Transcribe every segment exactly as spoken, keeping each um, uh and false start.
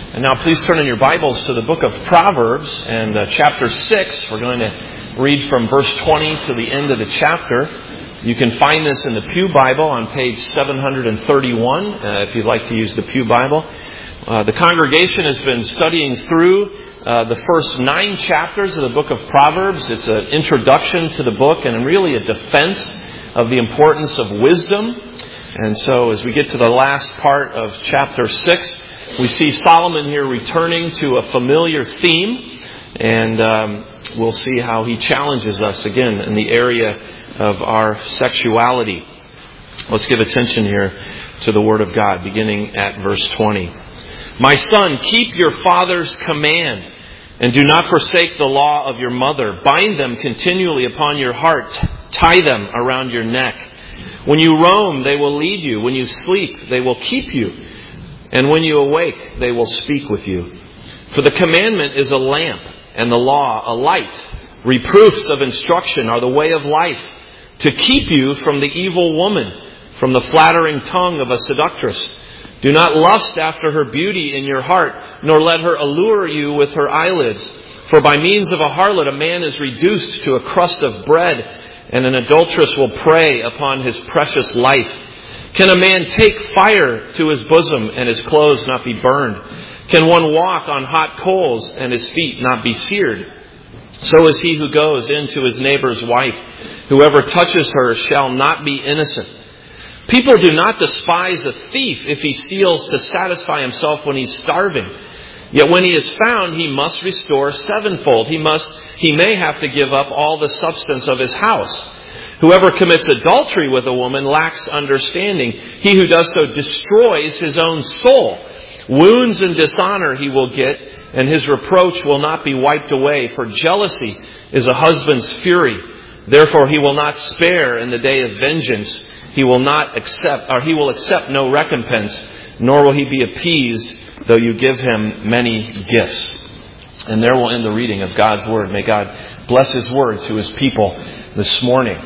And now please turn in your Bibles to the book of Proverbs and uh, chapter six. We're going to read from verse twenty to the end of the chapter. You can find this in the Pew Bible on page seven thirty-one, uh, if you'd like to use the Pew Bible. Uh, the congregation has been studying through uh, the first nine chapters of the book of Proverbs. It's an introduction to the book and really a defense of the importance of wisdom. And so as we get to the last part of chapter six, we see Solomon here returning to a familiar theme, and um, we'll see how he challenges us again in the area of our sexuality. Let's give attention here to the Word of God, beginning at verse twenty. My son, keep your father's command, and do not forsake the law of your mother. Bind them continually upon your heart. Tie them around your neck. When you roam, they will lead you. When you sleep, they will keep you. And when you awake, they will speak with you. For the commandment is a lamp, and the law a light. Reproofs of instruction are the way of life, to keep you from the evil woman, from the flattering tongue of a seductress. Do not lust after her beauty in your heart, nor let her allure you with her eyelids. For by means of a harlot a man is reduced to a crust of bread, and an adulteress will prey upon his precious life. Can a man take fire to his bosom and his clothes not be burned? Can one walk on hot coals and his feet not be seared? So is he who goes into his neighbor's wife. Whoever touches her shall not be innocent. People do not despise a thief if he steals to satisfy himself when he's starving. Yet when he is found, he must restore sevenfold. He must, he may have to give up all the substance of his house. Whoever commits adultery with a woman lacks understanding. He who does so destroys his own soul. Wounds and dishonor he will get, and his reproach will not be wiped away. For jealousy is a husband's fury. Therefore he will not spare in the day of vengeance. He will not accept, or he will accept no recompense, nor will he be appeased, though you give him many gifts. And there will end the reading of God's Word. May God bless His Word to His people this morning.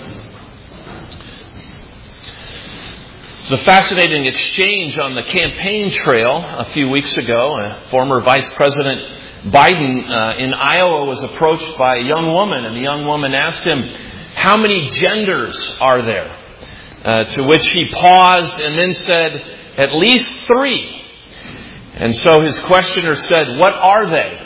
It was a fascinating exchange on the campaign trail a few weeks ago. Uh, former Vice President Biden uh, in Iowa was approached by a young woman, and the young woman asked him, how many genders are there? Uh, to which he paused and then said, at least three. And so his questioner said, what are they?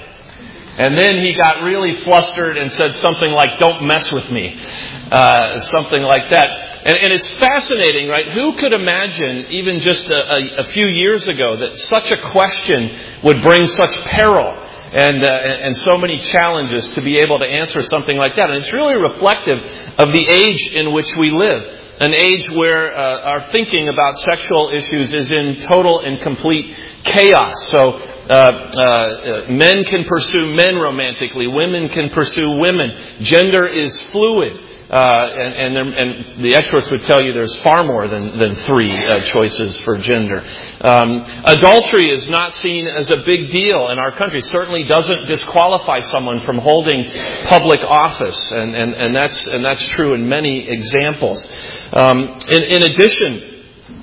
And then he got really flustered and said something like, don't mess with me. Uh, something like that. And, and it's fascinating, right? Who could imagine, even just a, a, a few years ago, that such a question would bring such peril and, uh, and so many challenges to be able to answer something like that? And it's really reflective of the age in which we live. An age where uh, our thinking about sexual issues is in total and complete chaos. So uh, uh, men can pursue men romantically. Women can pursue women. Gender is fluid. Uh, and, and, and the experts would tell you there's far more than, than three uh, choices for gender. Um, adultery is not seen as a big deal in our country. Certainly doesn't disqualify someone from holding public office, and, and, and that's and that's true in many examples. Um, in, in addition,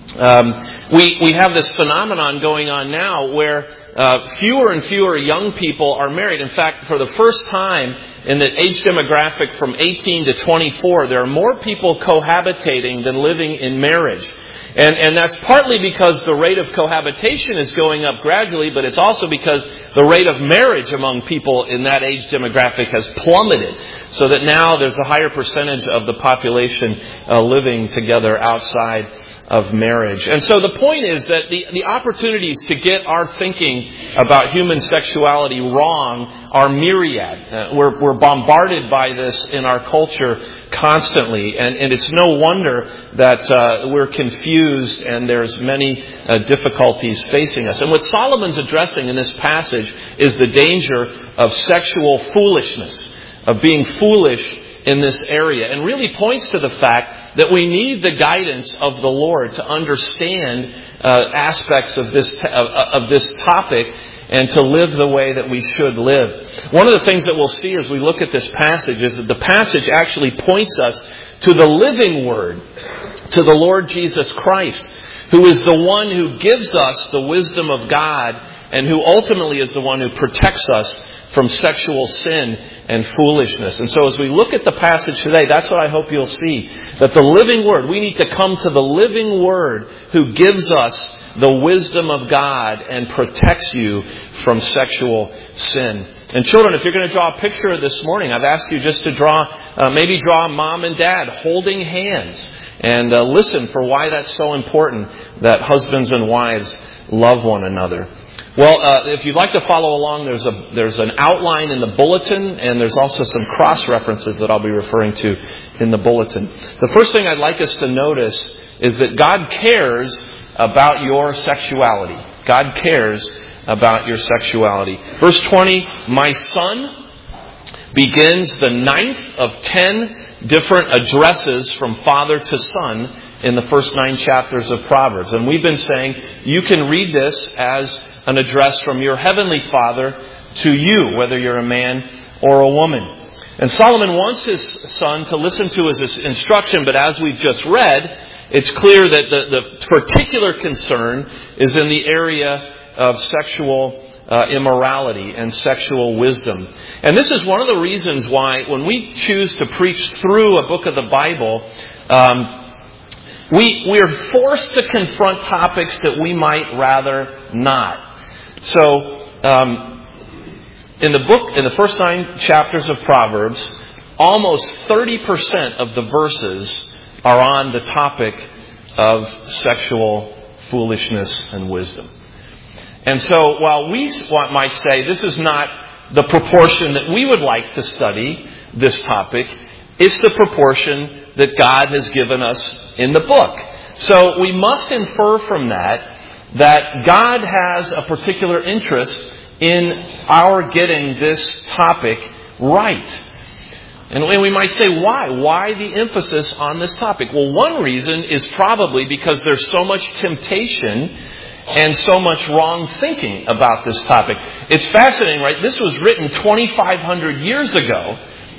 um, we we have this phenomenon going on now where uh, fewer and fewer young people are married. In fact, for the first time in the age demographic from eighteen to twenty-four, there are more people cohabitating than living in marriage. And, and that's partly because the rate of cohabitation is going up gradually, but it's also because the rate of marriage among people in that age demographic has plummeted. So that now there's a higher percentage of the population uh, living together outside of marriage. And so the point is that the, the opportunities to get our thinking about human sexuality wrong are myriad. Uh, we're, we're bombarded by this in our culture constantly, and, and it's no wonder that uh, we're confused and there's many uh, difficulties facing us. And what Solomon's addressing in this passage is the danger of sexual foolishness, of being foolish in this area, and really points to the fact that we need the guidance of the Lord to understand uh, aspects of this t- of, of this topic and to live the way that we should live. One of the things that we'll see as we look at this passage is that the passage actually points us to the living Word, to the Lord Jesus Christ, who is the one who gives us the wisdom of God and who ultimately is the one who protects us from sexual sin and foolishness. And so as we look at the passage today, that's what I hope you'll see. That the living Word, we need to come to the living Word who gives us the wisdom of God and protects you from sexual sin. And children, if you're going to draw a picture this morning, I've asked you just to draw, uh, maybe draw mom and dad holding hands. And uh, listen for why that's so important that husbands and wives love one another. Well, uh, if you'd like to follow along, there's a there's an outline in the bulletin, and there's also some cross-references that I'll be referring to in the bulletin. The first thing I'd like us to notice is that God cares about your sexuality. God cares about your sexuality. Verse twenty, my son, begins the ninth of ten different addresses from father to son in the first nine chapters of Proverbs. And we've been saying you can read this as an address from your heavenly Father to you, whether you're a man or a woman. And Solomon wants his son to listen to his instruction, but as we've just read, it's clear that the, the particular concern is in the area of sexual uh, immorality and sexual wisdom. And this is one of the reasons why when we choose to preach through a book of the Bible, um, we, we're forced to confront topics that we might rather not. So, um, in the book, in the first nine chapters of Proverbs, almost thirty percent of the verses are on the topic of sexual foolishness and wisdom. And so, while we might say this is not the proportion that we would like to study this topic, it's the proportion that God has given us in the book. So, we must infer from that that God has a particular interest in our getting this topic right. And we might say, why? Why the emphasis on this topic? Well, one reason is probably because there's so much temptation and so much wrong thinking about this topic. It's fascinating, right? This was written twenty-five hundred years ago,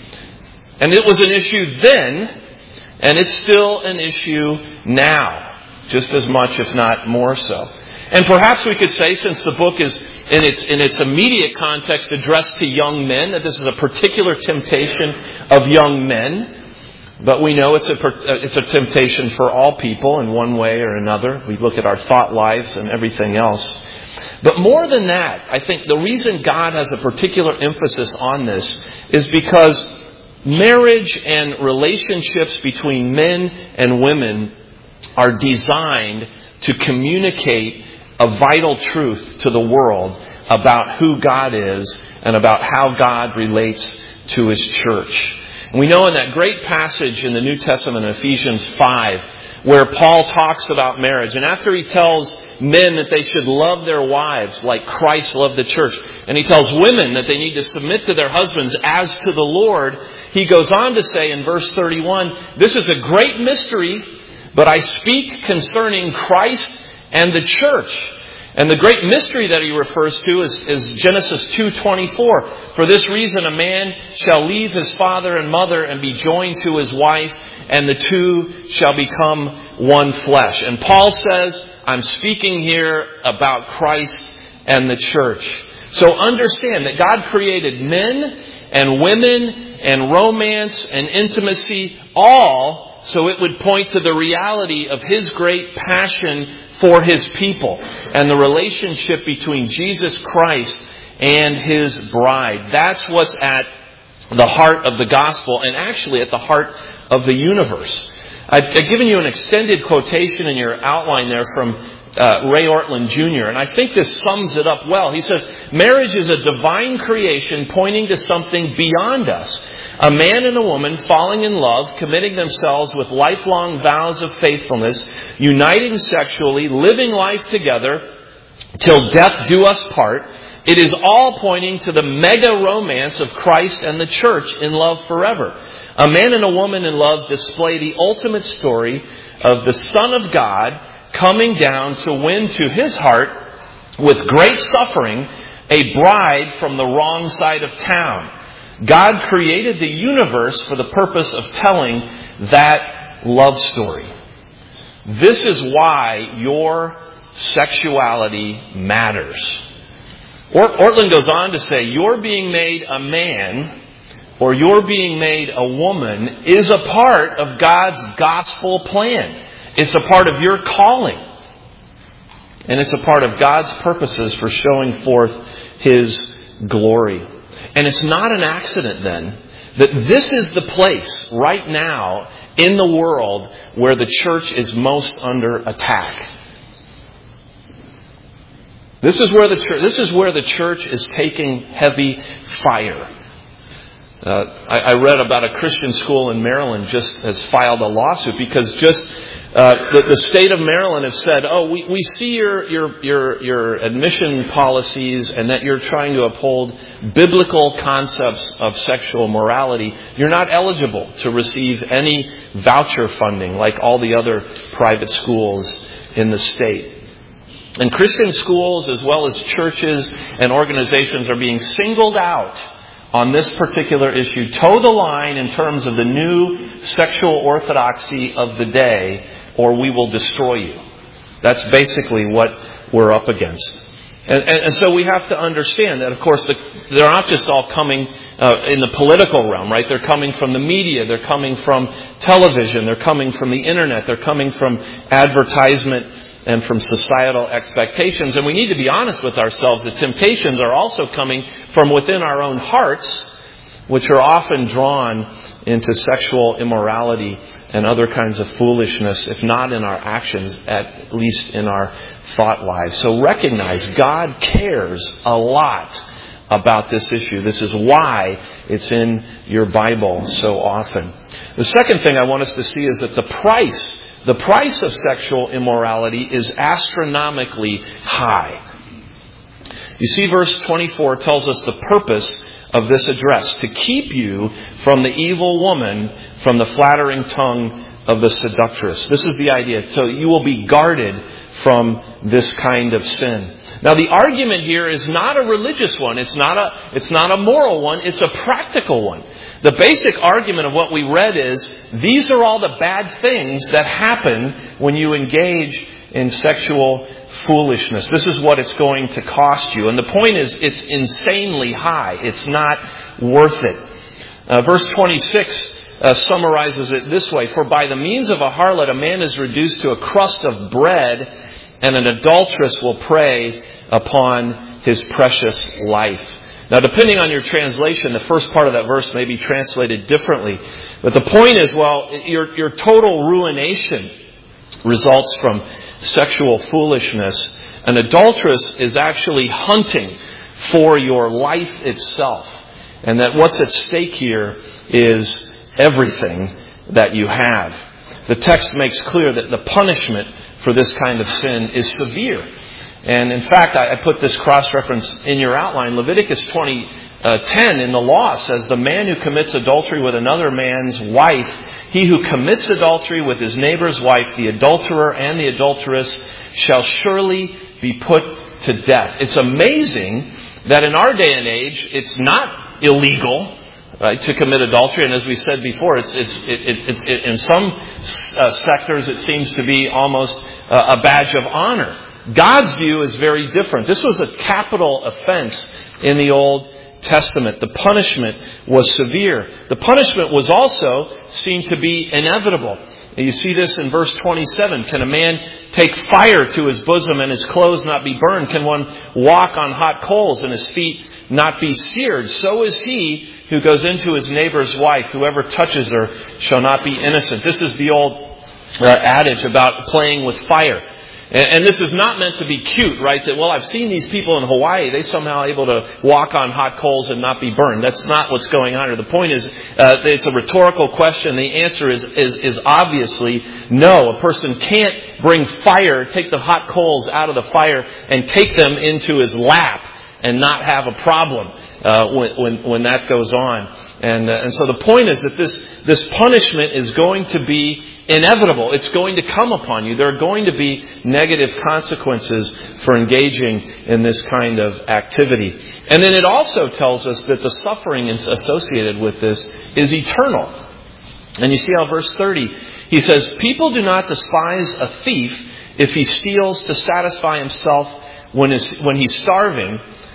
and it was an issue then, and it's still an issue now, just as much, if not more so. And perhaps we could say, since the book is in its in its immediate context addressed to young men, that this is a particular temptation of young men. But we know it's a it's a temptation for all people in one way or another. We look at our thought lives and everything else. But more than that, I think the reason God has a particular emphasis on this is because marriage and relationships between men and women are designed to communicate a vital truth to the world about who God is and about how God relates to His church. And we know in that great passage in the New Testament, Ephesians five, where Paul talks about marriage, and after he tells men that they should love their wives like Christ loved the church, and he tells women that they need to submit to their husbands as to the Lord, he goes on to say in verse thirty-one, this is a great mystery, but I speak concerning Christ and the church. And the great mystery that he refers to is, is Genesis two twenty-four. For this reason a man shall leave his father and mother and be joined to his wife, and the two shall become one flesh. And Paul says, I'm speaking here about Christ and the church. So understand that God created men and women and romance and intimacy all so it would point to the reality of His great passion for His people and the relationship between Jesus Christ and His bride. That's what's at the heart of the gospel and actually at the heart of the universe. I've given you an extended quotation in your outline there from uh, Ray Ortlund Junior And I think this sums it up well. He says, marriage is a divine creation pointing to something beyond us. A man and a woman falling in love, committing themselves with lifelong vows of faithfulness, uniting sexually, living life together till death do us part. It is all pointing to the mega romance of Christ and the church in love forever. A man and a woman in love display the ultimate story of the Son of God coming down to win to His heart with great suffering a bride from the wrong side of town. God created the universe for the purpose of telling that love story. This is why your sexuality matters. Ortlund goes on to say, your being made a man or your being made a woman is a part of God's gospel plan. It's a part of your calling. And it's a part of God's purposes for showing forth His glory. And it's not an accident then that this is the place right now in the world where the church is most under attack. This is where the church, this is where the church is taking heavy fire. Uh, I, I read about a Christian school in Maryland just has filed a lawsuit because just uh, the, the state of Maryland has said, "Oh, we, we see your your your your admission policies and that you're trying to uphold biblical concepts of sexual morality. You're not eligible to receive any voucher funding like all the other private schools in the state." And Christian schools as well as churches and organizations are being singled out on this particular issue. Toe the line in terms of the new sexual orthodoxy of the day, or we will destroy you. That's basically what we're up against. And, and, and so we have to understand that, of course, the, they're not just all coming uh, in the political realm, right? They're coming from the media. They're coming from television. They're coming from the internet. They're coming from advertisement and from societal expectations. And we need to be honest with ourselves. The temptations are also coming from within our own hearts, which are often drawn into sexual immorality and other kinds of foolishness, if not in our actions, at least in our thought lives. So recognize God cares a lot about this issue. This is why it's in your Bible so often. The second thing I want us to see is that the price The price of sexual immorality is astronomically high. You see, verse twenty-four tells us the purpose of this address: to keep you from the evil woman, from the flattering tongue of the seductress. This is the idea. So you will be guarded from this kind of sin. Now, the argument here is not a religious one. It's not a, it's not a moral one. It's a practical one. The basic argument of what we read is, these are all the bad things that happen when you engage in sexual foolishness. This is what it's going to cost you. And the point is, it's insanely high. It's not worth it. Uh, verse twenty-six uh, summarizes it this way: for by the means of a harlot, a man is reduced to a crust of bread, and an adulteress will prey upon his precious life. Now, depending on your translation, the first part of that verse may be translated differently. But the point is, well, your, your total ruination results from sexual foolishness. An adulteress is actually hunting for your life itself. And that what's at stake here is everything that you have. The text makes clear that the punishment for this kind of sin is severe. And in fact, I put this cross-reference in your outline. Leviticus twenty ten in the law says, the man who commits adultery with another man's wife, he who commits adultery with his neighbor's wife, the adulterer and the adulteress, shall surely be put to death. It's amazing that in our day and age, it's not illegal, right, to commit adultery. And as we said before, it's, it's, it, it, it, in some uh, sectors, it seems to be almost uh, a badge of honor. God's view is very different. This was a capital offense in the Old Testament. The punishment was severe. The punishment was also seen to be inevitable. You see this in verse twenty-seven. Can a man take fire to his bosom and his clothes not be burned? Can one walk on hot coals and his feet not be seared? So is he who goes into his neighbor's wife. Whoever touches her shall not be innocent. This is the old uh, adage about playing with fire. And this is not meant to be cute, right? That, well, I've seen these people in Hawaii. They somehow able to walk on hot coals and not be burned. That's not what's going on here. The point is, uh, it's a rhetorical question. The answer is, is, is obviously no. A person can't bring fire, take the hot coals out of the fire and take them into his lap and not have a problem uh, when, when, when that goes on. And, uh, and so the point is that this, this punishment is going to be inevitable. It's going to come upon you. There are going to be negative consequences for engaging in this kind of activity. And then it also tells us that the suffering associated with this is eternal. And you see how verse thirty, he says, people do not despise a thief if he steals to satisfy himself when, his, when he's starving,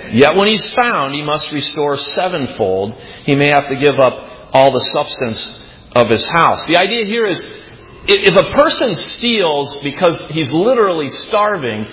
Yet when he's found, he must restore sevenfold. He may have to give up all the substance of his house. The idea here is, if a person steals because he's literally starving,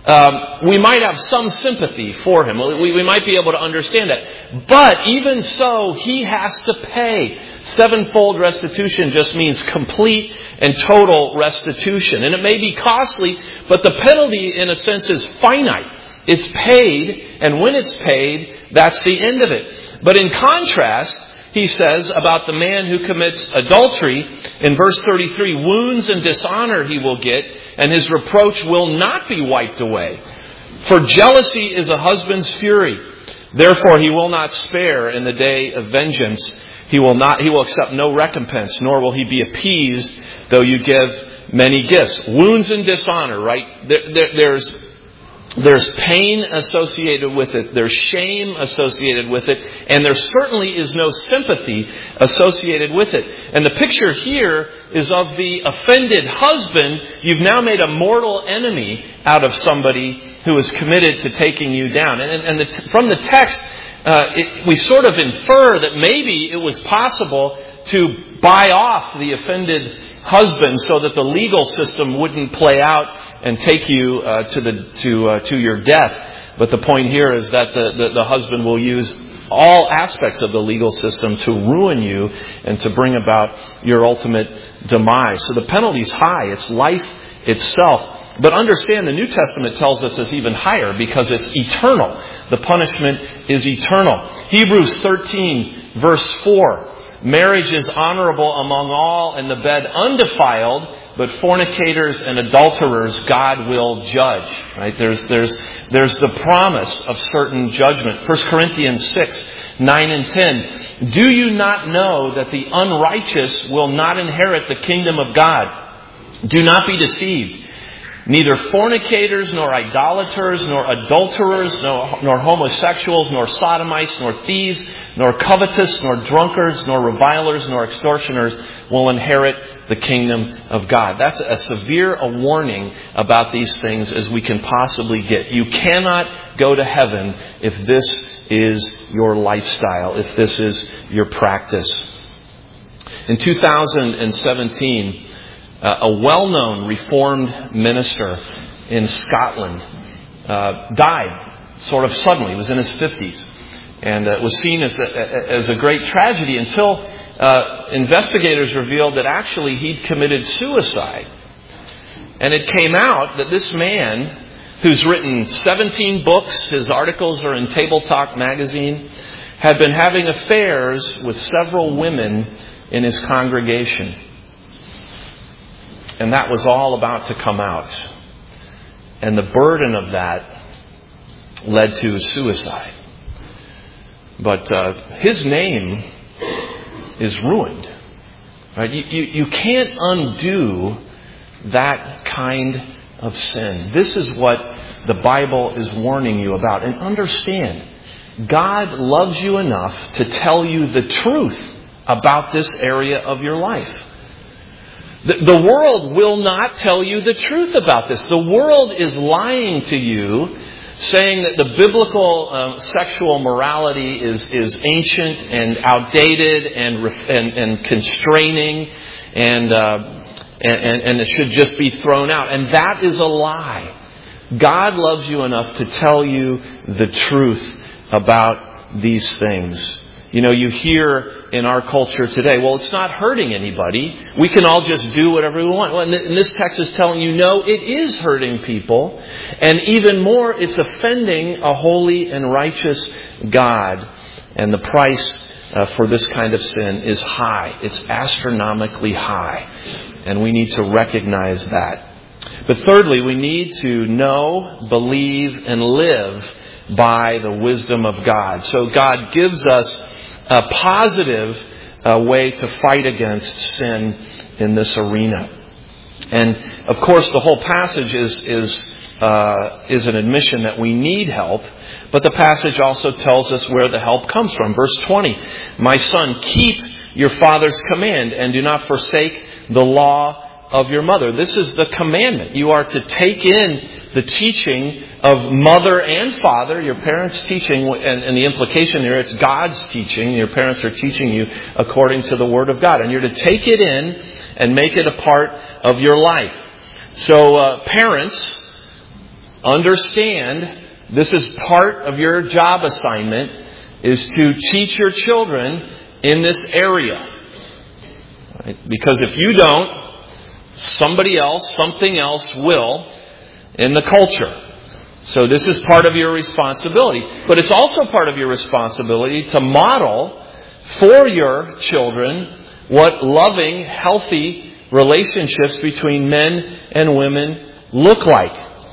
um, we might have some sympathy for him. We, we might be able to understand that. But even so, he has to pay. Sevenfold restitution just means complete and total restitution. And it may be costly, but the penalty, in a sense, is finite. It's paid, and when it's paid, that's the end of it. But in contrast, he says about the man who commits adultery, in verse thirty-three, wounds and dishonor he will get, and his reproach will not be wiped away. For jealousy is a husband's fury. Therefore he will not spare in the day of vengeance. He will not, he will accept no recompense, nor will he be appeased, though you give many gifts. Wounds and dishonor, right? There, there, there's There's pain associated with it. There's shame associated with it. And there certainly is no sympathy associated with it. And the picture here is of the offended husband. You've now made a mortal enemy out of somebody who is committed to taking you down. And, and the, from the text, uh, it, we sort of infer that maybe it was possible to buy off the offended husband so that the legal system wouldn't play out and take you uh, to the to uh, to your death. But the point here is that the, the, the husband will use all aspects of the legal system to ruin you and to bring about your ultimate demise. So the penalty's high. It's life itself. But understand, the New Testament tells us it's even higher because it's eternal. The punishment is eternal. Hebrews thirteen, verse four. Marriage is honorable among all, and the bed undefiled, but fornicators and adulterers God will judge. Right? There's there's there's the promise of certain judgment. First Corinthians six, nine and ten. Do you not know that the unrighteous will not inherit the kingdom of God? Do not be deceived. Neither fornicators, nor idolaters, nor adulterers, nor, nor homosexuals, nor sodomites, nor thieves, nor covetous, nor drunkards, nor revilers, nor extortioners will inherit the kingdom of God. That's as severe a warning about these things as we can possibly get. You cannot go to heaven if this is your lifestyle, if this is your practice. In two thousand seventeen, Uh, a well-known Reformed minister in Scotland uh, died sort of suddenly. He was in his fifties. And uh, it was seen as a, as a great tragedy until uh, investigators revealed that actually he'd committed suicide. And it came out that this man, who's written seventeen books, his articles are in Table Talk magazine, had been having affairs with several women in his congregation. And that was all about to come out. And the burden of that led to suicide. But uh, his name is ruined. Right? You, you, you can't undo that kind of sin. This is what the Bible is warning you about. And understand, God loves you enough to tell you the truth about this area of your life. The world will not tell you the truth about this. The world is lying to you, saying that the biblical uh, sexual morality is, is ancient and outdated and and, and constraining, and, uh, and and it should just be thrown out. And that is a lie. God loves you enough to tell you the truth about these things. You know, you hear in our culture today, well, it's not hurting anybody. We can all just do whatever we want. Well, and this text is telling you, no, it is hurting people. And even more, it's offending a holy and righteous God. And the price uh, for this kind of sin is high. It's astronomically high. And we need to recognize that. But thirdly, we need to know, believe, and live by the wisdom of God. So God gives us a positive uh, way to fight against sin in this arena. And of course, the whole passage is is uh, is an admission that we need help, but the passage also tells us where the help comes from. Verse twenty, "My son, keep your father's command and do not forsake the law of your mother. This is the commandment. You are to take in the teaching of mother and father, your parents' teaching, and, and the implication here, it's God's teaching. Your parents are teaching you according to the Word of God. And you're to take it in and make it a part of your life. So uh, parents, understand this is part of your job assignment, is to teach your children in this area. Right? Because if you don't, somebody else, something else will in the culture. So this is part of your responsibility. But it's also part of your responsibility to model for your children what loving, healthy relationships between men and women look like.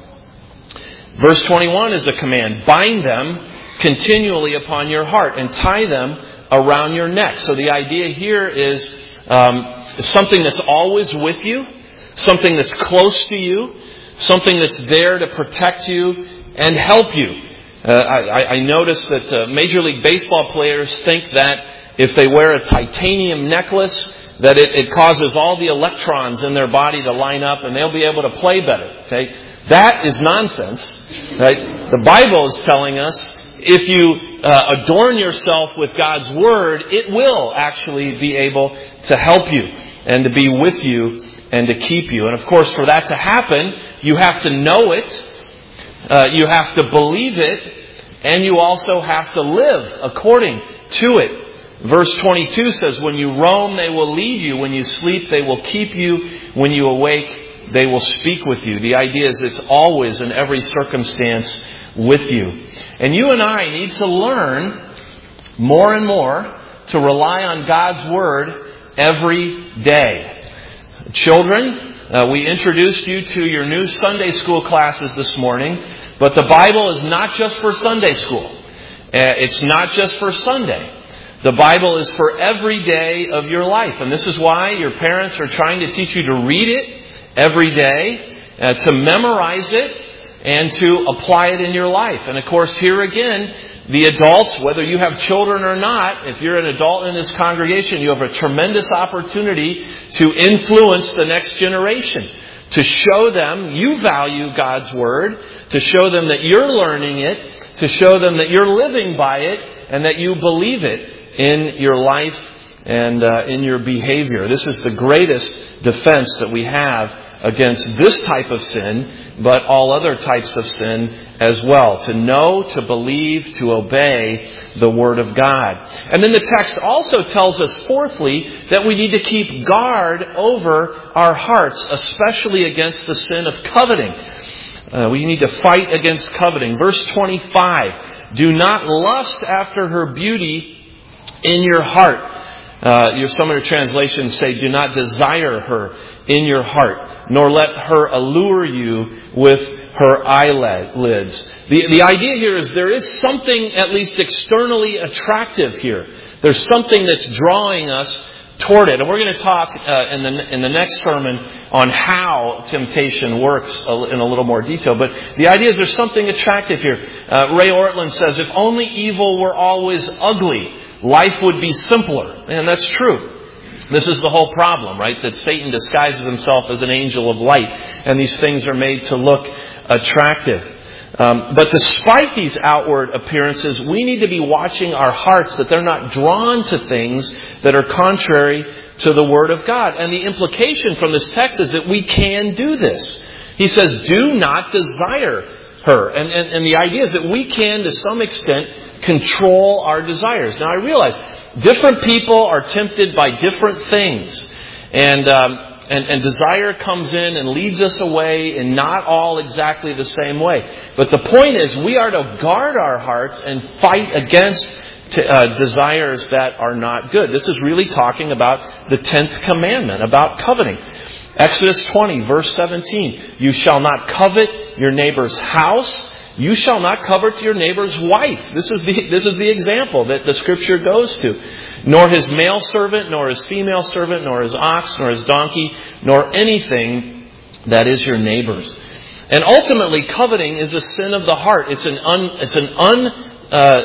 Verse twenty-one is a command. Bind them continually upon your heart and tie them around your neck. So the idea here is um, something that's always with you, something that's close to you, something that's there to protect you and help you. Uh, I, I notice that uh, Major League Baseball players think that if they wear a titanium necklace, that it, it causes all the electrons in their body to line up and they'll be able to play better. Okay, that is nonsense. Right? The Bible is telling us if you uh, adorn yourself with God's Word, it will actually be able to help you and to be with you and to keep you. And of course, for that to happen, you have to know it, uh, you have to believe it, and you also have to live according to it. Verse twenty-two says, when you roam, they will lead you. When you sleep, they will keep you. When you awake, they will speak with you. The idea is it's always in every circumstance with you. And you and I need to learn more and more to rely on God's Word every day. Children, uh, we introduced you to your new Sunday school classes this morning, but the Bible is not just for Sunday school. Uh, it's not just for Sunday. The Bible is for every day of your life. And this is why your parents are trying to teach you to read it every day, uh, to memorize it, and to apply it in your life. And of course, here again, the adults, whether you have children or not, if you're an adult in this congregation, you have a tremendous opportunity to influence the next generation. To show them you value God's Word, to show them that you're learning it, to show them that you're living by it, and that you believe it in your life and uh, in your behavior. This is the greatest defense that we have against this type of sin, but all other types of sin as well. To know, to believe, to obey the Word of God. And then the text also tells us, fourthly, that we need to keep guard over our hearts, especially against the sin of coveting. Uh, we need to fight against coveting. Verse twenty-five, do not lust after her beauty in your heart. Uh, your, some of your translations say, do not desire her in your heart, nor let her allure you with her eyelids. The, the idea here is there is something at least externally attractive here. There's something that's drawing us toward it. And we're going to talk uh, in the in the next sermon on how temptation works in a little more detail. But the idea is there's something attractive here. Uh, Ray Ortlund says, if only evil were always ugly, life would be simpler. And that's true. This is the whole problem, right? That Satan disguises himself as an angel of light, and these things are made to look attractive. Um, but despite these outward appearances, we need to be watching our hearts that they're not drawn to things that are contrary to the Word of God. And the implication from this text is that we can do this. He says, do not desire her. And, and, and the idea is that we can, to some extent, control our desires. Now, I realize different people are tempted by different things. And, um, and, and desire comes in and leads us away in not all exactly the same way. But the point is, we are to guard our hearts and fight against to, uh, desires that are not good. This is really talking about the tenth commandment, about coveting. Exodus twenty, verse seventeen. You shall not covet your neighbor's house. You shall not covet your neighbor's wife. This is the this is the example that the Scripture goes to. Nor his male servant, nor his female servant, nor his ox, nor his donkey, nor anything that is your neighbor's. And ultimately, coveting is a sin of the heart. It's an un, it's an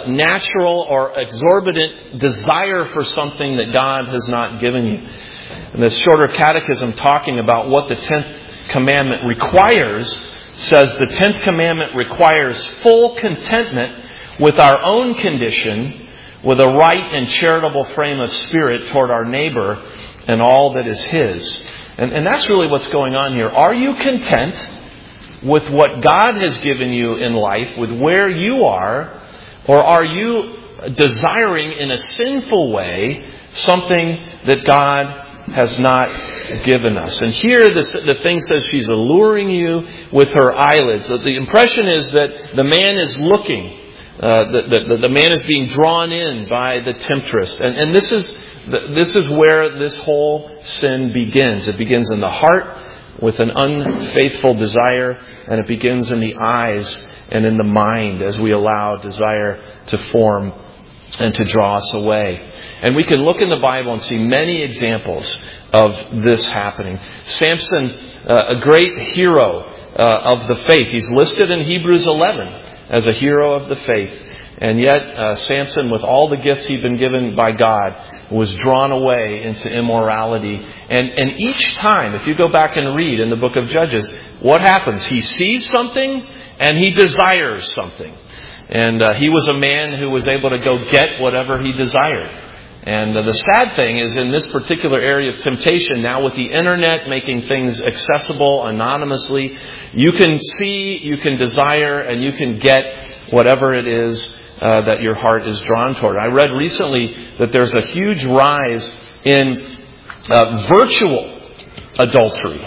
unnatural or exorbitant desire for something that God has not given you. And this shorter catechism, talking about what the tenth commandment requires, says the tenth commandment requires full contentment with our own condition, with a right and charitable frame of spirit toward our neighbor and all that is his. And, and that's really what's going on here. Are you content with what God has given you in life, with where you are, or are you desiring in a sinful way something that God has not given us? And here the, the thing says she's alluring you with her eyelids. So the impression is that the man is looking. Uh, the, the, the man is being drawn in by the temptress. And, and this is this is where this whole sin begins. It begins in the heart with an unfaithful desire, and it begins in the eyes and in the mind as we allow desire to form and to draw us away. And we can look in the Bible and see many examples of this happening. Samson, uh, a great hero uh, of the faith. He's listed in Hebrews eleven as a hero of the faith. And yet, uh, Samson, with all the gifts he'd been given by God, was drawn away into immorality. And, and each time, if you go back and read in the book of Judges, what happens? He sees something and he desires something. And uh, he was a man who was able to go get whatever he desired. And uh, the sad thing is, in this particular area of temptation, now with the internet making things accessible anonymously, you can see, you can desire, and you can get whatever it is uh, that your heart is drawn toward. I read recently that there's a huge rise in uh, virtual adultery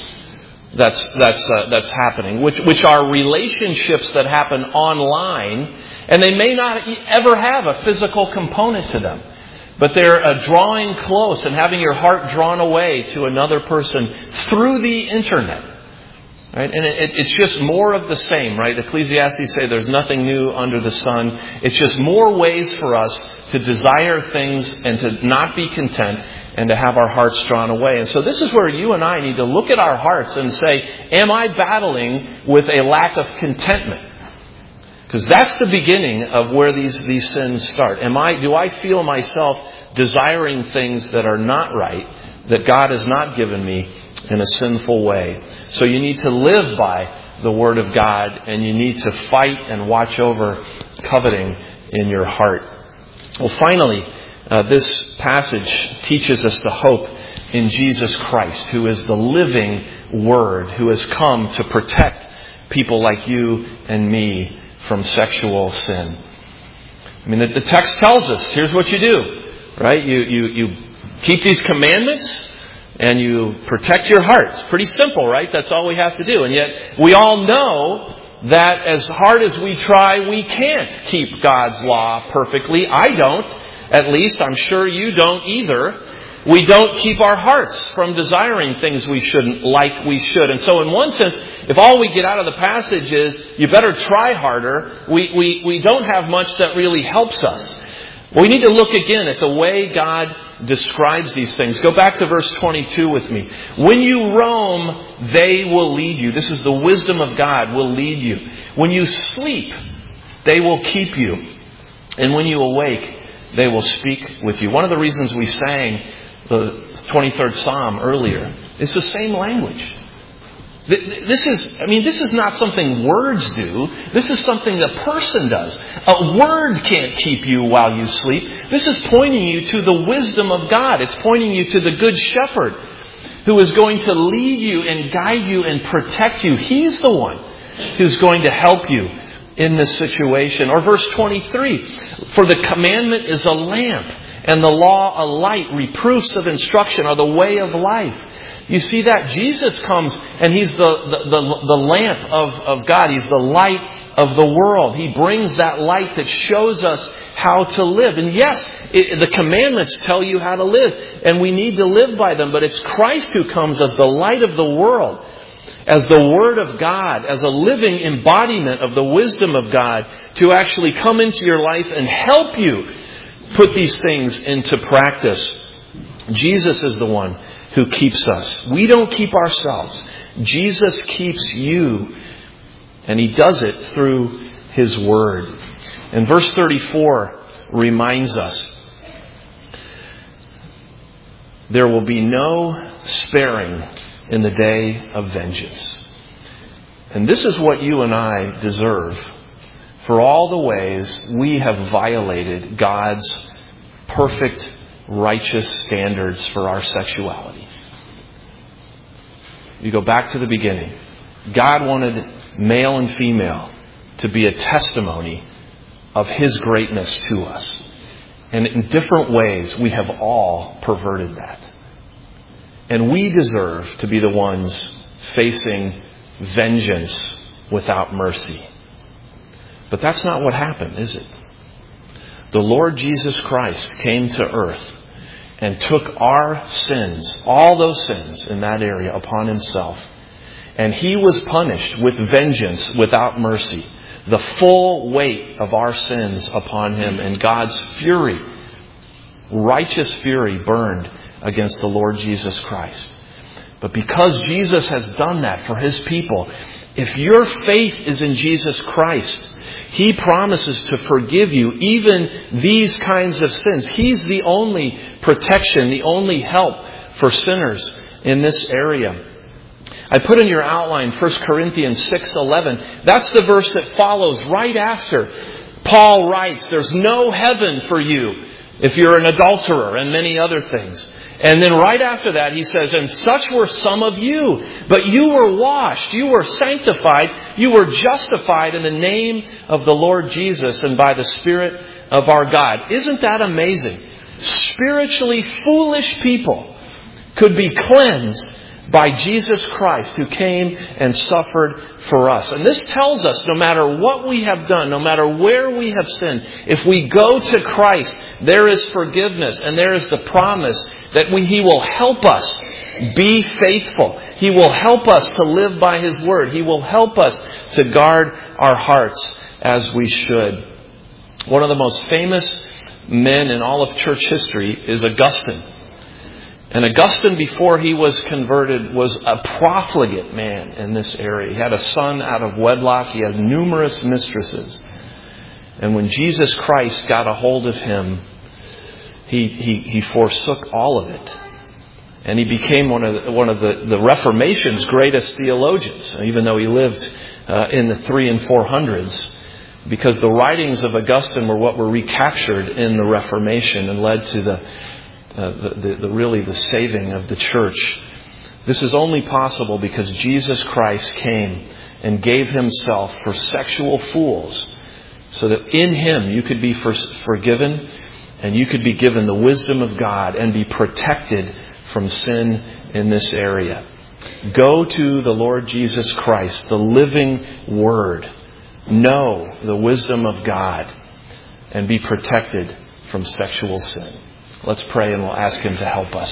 that's that's uh, that's happening, which which are relationships that happen online, and they may not ever have a physical component to them. But they're uh, drawing close and having your heart drawn away to another person through the internet. Right? And it, it's just more of the same, right? Ecclesiastes say there's nothing new under the sun. It's just more ways for us to desire things and to not be content and to have our hearts drawn away. And so this is where you and I need to look at our hearts and say, am I battling with a lack of contentment? Because that's the beginning of where these, these sins start. Am I, do I feel myself desiring things that are not right, that God has not given me in a sinful way? So you need to live by the Word of God, and you need to fight and watch over coveting in your heart. Well, finally, uh, this passage teaches us the hope in Jesus Christ, who is the living Word, who has come to protect people like you and me from sexual sin. I mean, the, the text tells us, here's what you do, right? You, you, you keep these commandments and you protect your heart. It's pretty simple, right? That's all we have to do. And yet we all know that as hard as we try, we can't keep God's law perfectly. I don't. At least I'm sure you don't either. We don't keep our hearts from desiring things we shouldn't like we should. And so in one sense, if all we get out of the passage is, you better try harder, we, we, we don't have much that really helps us. We need to look again at the way God describes these things. Go back to verse twenty-two with me. When you roam, they will lead you. This is the wisdom of God, will lead you. When you sleep, they will keep you. And when you awake, they will speak with you. One of the reasons we sang the twenty-third Psalm earlier, it's the same language. This is, I mean, this is not something words do. This is something a person does. A word can't keep you while you sleep. This is pointing you to the wisdom of God. It's pointing you to the Good Shepherd who is going to lead you and guide you and protect you. He's the one who's going to help you in this situation. Or verse twenty-three, for the commandment is a lamp, and the law a light. Reproofs of instruction are the way of life. You see that? Jesus comes and He's the, the, the, the lamp of, of God. He's the light of the world. He brings that light that shows us how to live. And yes, it, the commandments tell you how to live, and we need to live by them. But it's Christ who comes as the light of the world, as the Word of God, as a living embodiment of the wisdom of God, to actually come into your life and help you put these things into practice. Jesus is the one who keeps us. We don't keep ourselves. Jesus keeps you. And He does it through His Word. And verse thirty-four reminds us There will be no sparing in the day of vengeance. And this is what you and I deserve for all the ways we have violated God's perfect, righteous standards for our sexuality. You go back to the beginning. God wanted male and female to be a testimony of His greatness to us. And in different ways, we have all perverted that. And we deserve to be the ones facing vengeance without mercy. But that's not what happened, is it? The Lord Jesus Christ came to earth and took our sins, all those sins in that area, upon Himself. And He was punished with vengeance without mercy. The full weight of our sins upon Him, and God's fury, righteous fury, burned against the Lord Jesus Christ. But because Jesus has done that for His people, if your faith is in Jesus Christ, He promises to forgive you even these kinds of sins. He's the only protection, the only help for sinners in this area. I put in your outline First Corinthians six eleven. That's the verse that follows right after Paul writes, there's no heaven for you if you're an adulterer, and many other things. And then right after that he says, and such were some of you, but you were washed, you were sanctified, you were justified in the name of the Lord Jesus and by the Spirit of our God. Isn't that amazing? Spiritually foolish people could be cleansed by Jesus Christ, who came and suffered for us. And this tells us no matter what we have done, no matter where we have sinned, if we go to Christ, there is forgiveness and there is the promise that we, He will help us be faithful. He will help us to live by His word. He will help us to guard our hearts as we should. One of the most famous men in all of church history is Augustine. And Augustine, before he was converted, was a profligate man in this area. He had a son out of wedlock. He had numerous mistresses. And when Jesus Christ got a hold of him, he he, he forsook all of it. And he became one of the, one of the, the Reformation's greatest theologians, even though he lived uh, in the three and four hundreds, because the writings of Augustine were what were recaptured in the Reformation and led to the Uh, the, the, the really the saving of the church. This is only possible because Jesus Christ came and gave Himself for sexual fools, so that in Him you could be for, forgiven and you could be given the wisdom of God and be protected from sin in this area. Go to the Lord Jesus Christ, the living Word. Know the wisdom of God and be protected from sexual sin. Let's pray and we'll ask Him to help us.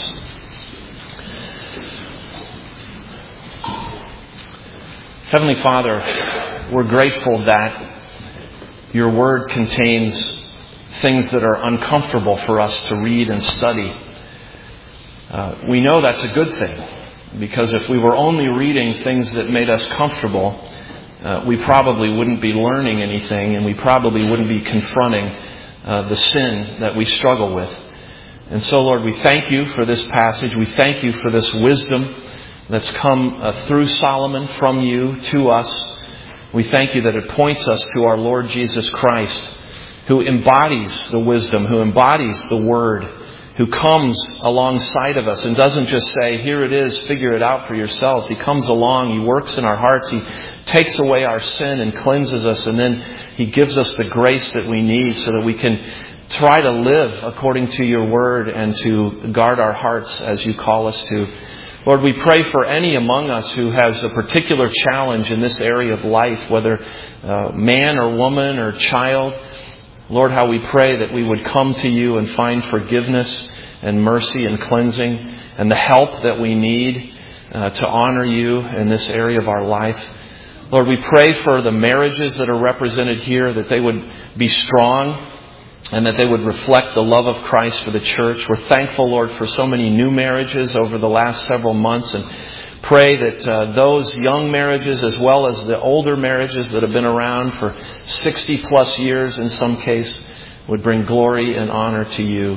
Heavenly Father, we're grateful that Your Word contains things that are uncomfortable for us to read and study. Uh, we know that's a good thing, because if we were only reading things that made us comfortable, uh, we probably wouldn't be learning anything, and we probably wouldn't be confronting uh, the sin that we struggle with. And so, Lord, we thank You for this passage. We thank You for this wisdom that's come uh, through Solomon from You to us. We thank You that it points us to our Lord Jesus Christ, who embodies the wisdom, who embodies the Word, who comes alongside of us and doesn't just say, here it is, figure it out for yourselves. He comes along, He works in our hearts, He takes away our sin and cleanses us, and then He gives us the grace that we need so that we can try to live according to Your Word and to guard our hearts as You call us to. Lord, we pray for any among us who has a particular challenge in this area of life, whether uh, man or woman or child. Lord, how we pray that we would come to You and find forgiveness and mercy and cleansing and the help that we need uh, to honor You in this area of our life. Lord, we pray for the marriages that are represented here, that they would be strong and that they would reflect the love of Christ for the church. We're thankful, Lord, for so many new marriages over the last several months, and pray that uh, those young marriages, as well as the older marriages that have been around for sixty plus years in some case, would bring glory and honor to You.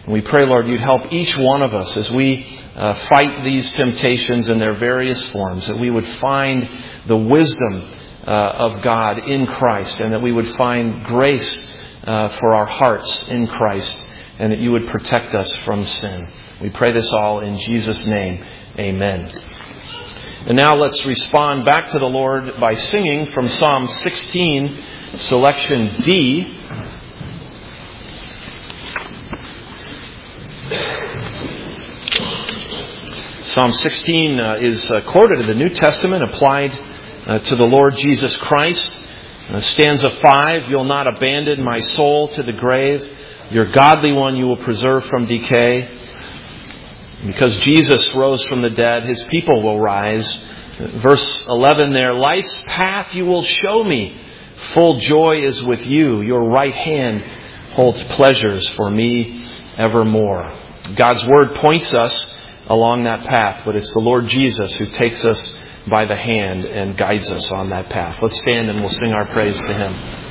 And we pray, Lord, you'd help each one of us as we uh, fight these temptations in their various forms, that we would find the wisdom uh, of God in Christ, and that we would find grace uh, for our hearts in Christ, and that you would protect us from sin. We pray this all in Jesus' name. Amen. And now let's respond back to the Lord by singing from Psalm sixteen, selection D. Psalm sixteen uh, is uh, quoted in the New Testament, applied uh, to the Lord Jesus Christ. Uh, stanza five, you'll not abandon my soul to the grave. Your godly one you will preserve from decay. Because Jesus rose from the dead, his people will rise. Verse eleven there, life's path you will show me. Full joy is with you. Your right hand holds pleasures for me evermore. God's Word points us along that path, but it's the Lord Jesus who takes us by the hand and guides us on that path. Let's stand and we'll sing our praise to Him.